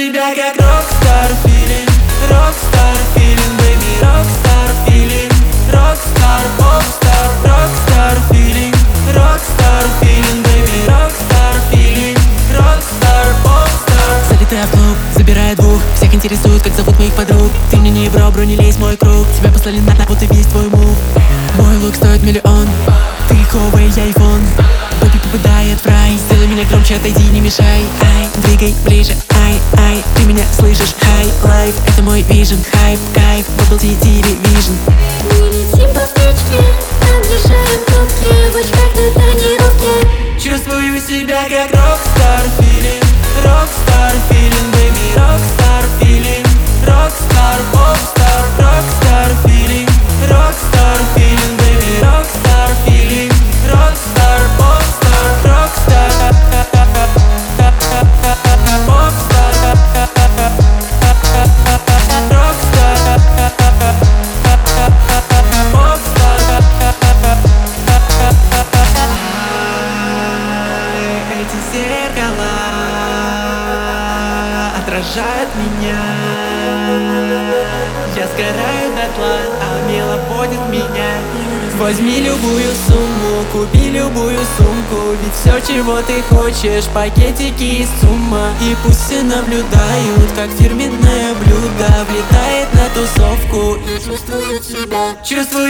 себя как рокстар филин, рокстар филин, baby, рокстар филин, рокстар, попстар, рокстар филин, baby, рокстар филин, рокстар, попстар. Залетая в клуб, забирая двух, всех интересует, как зовут моих подруг. Ты мне не бро, не лезь в мой круг. Тебя послали на вот и весь твой мув. Мой лук стоит миллион, ты Huawei, я iPhone. Бэби попадает в рай, сделай меня громче, отойди, не мешай. Ай, двигай ближе, ай, ай, ты меня слышишь, хай, лайф, это мой вижен, хайп, кайф, Bubble Tea Television. Мы летим по встречке, объезжаем кнопки, в очках на тренировке. Чувствую себя как рокстар филин, рокстар филин, baby, рокстар филин, рокстар, попстар, рокстар филин, baby, рокстар филин, рокстар, попстар, рокстар, попстар, рокстар, попстар. Эти зеркала отражают меня. Я сгораю дотла, а мело подит меня. Возьми любую сумму, купи любую сумку, ведь все, чего ты хочешь, пакетики из сумма. И пусть все наблюдают, как фирменное блюдо влетает на тусовку. Я чувствую себя. Чувствую